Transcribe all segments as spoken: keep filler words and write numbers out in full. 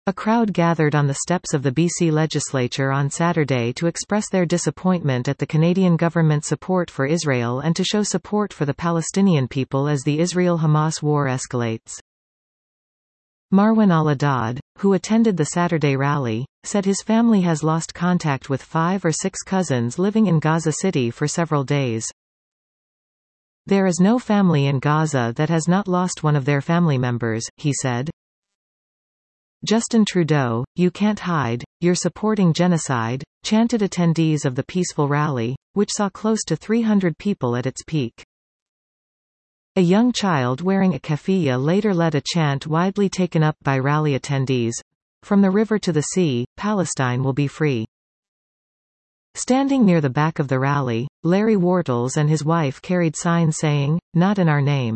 A crowd gathered on the steps of the B C legislature on Saturday to express their disappointment at the Canadian government's support for Israel and to show support for the Palestinian people as the Israel-Hamas war escalates. Marwan al-Adad, who attended the Saturday rally, said his family has lost contact with five or six cousins living in Gaza City for several days. "There is no family in Gaza that has not lost one of their family members," he said. Justin Trudeau, "You can't hide, you're supporting genocide," chanted attendees of the peaceful rally, which saw close to three hundred people at its peak. A young child wearing a keffiyeh later led a chant widely taken up by rally attendees, "From the river to the sea, Palestine will be free." Standing near the back of the rally, Larry Wartles and his wife carried signs saying, "Not in our name."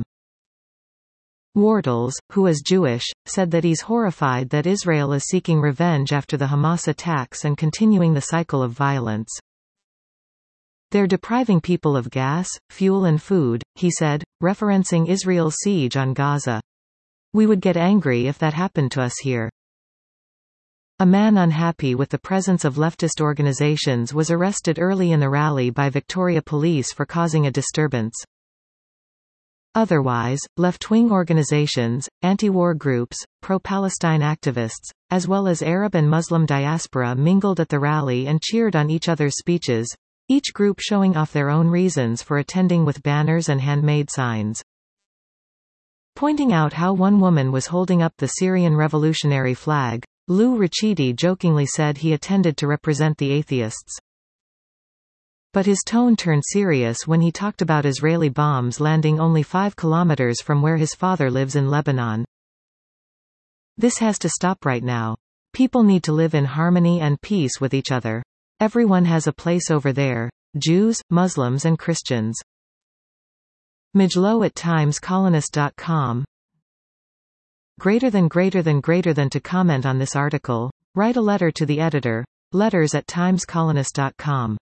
Wartles, who is Jewish, said that he's horrified that Israel is seeking revenge after the Hamas attacks and continuing the cycle of violence. "They're depriving people of gas, fuel and food," he said, referencing Israel's siege on Gaza. "We would get angry if that happened to us here." A man unhappy with the presence of leftist organizations was arrested early in the rally by Victoria Police for causing a disturbance. Otherwise, left-wing organizations, anti-war groups, pro-Palestine activists, as well as Arab and Muslim diaspora mingled at the rally and cheered on each other's speeches, each group showing off their own reasons for attending with banners and handmade signs. Pointing out how one woman was holding up the Syrian revolutionary flag, Lou Ricciuti jokingly said he attended to represent the atheists. But his tone turned serious when he talked about Israeli bombs landing only five kilometers from where his father lives in Lebanon. "This has to stop right now. People need to live in harmony and peace with each other. Everyone has a place over there, Jews, Muslims and Christians." Mijlo at times colonist dot com. Greater than greater than greater than To comment on this article, write a letter to the editor, letters at times colonist dot com.